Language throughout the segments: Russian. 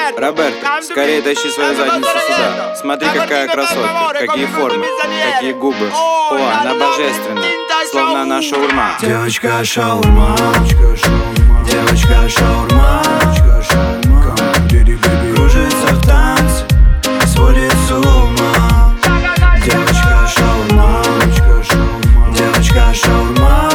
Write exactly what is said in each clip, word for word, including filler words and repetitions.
Роберт, скорее тащи свою задницу сюда. Смотри, какая красотка, какие формы, какие губы. О, она божественна, словно она шаурма. Девочка шаурма, девочка шаурма, кружится в танце, сводит с ума. Девочка шаурма, девочка шаурма,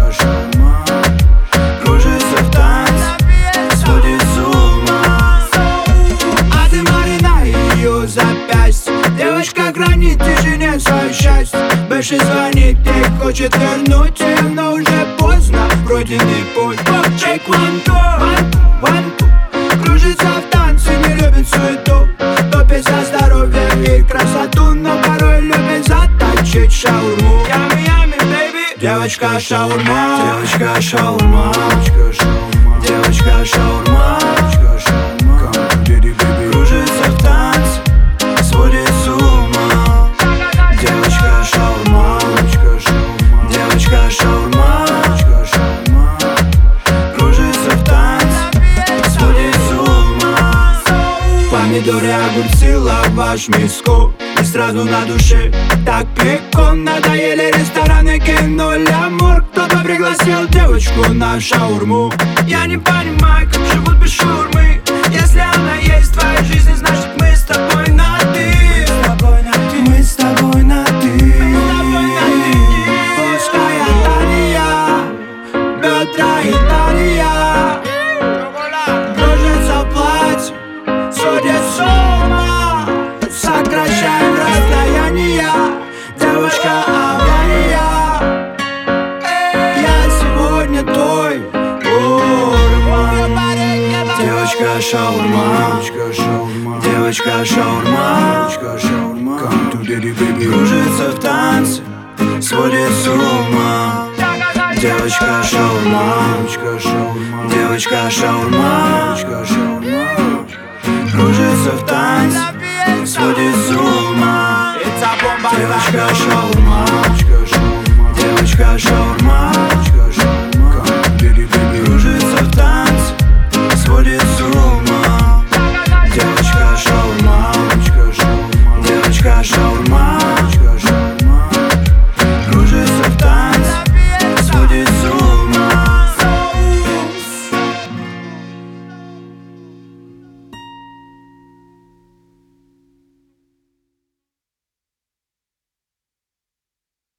кружится в танце, сводит с ума. А ты марина ее запястье. Девочка гранит тишине свое счастье. Бэши звонит, ей хочет вернуть ее, но уже поздно, пройденный путь. Check one, two, one, two, one, two. Кружится в танце, не любит суету, топит за здоровье и красоту, но порой любит заточить шаурму. Yummy, yummy, baby. Девочка шаурма, девочка шаурма, девочка шаурма, кружится в танце, сводит с ума. Девочка шаурма, девочка шаурма, кружится в танце, сводит с ума. Помидоры, огурцы, лаваш в миску, и сразу на душе так легко. Надоели рестораны, кинули амур. Кто-то пригласил девочку на шаурму. Я не понимаю, как живут без шаурмы. Если она есть в твоей жизни, значит мы с тобой на ты. Мы с тобой на ты. Узкая талия, бедра и талия, кружится в платье, сводит с ума. Сокращаем расстояние, девочка авария. Я сегодня твой урма. Девочка шаурма, девочка шаурма, кружится в танце, сводит с ума. Девочка шаурма, девочка шаурма, кружится в танце, сводит с ума. Девочка шаурма, девочка шаурма.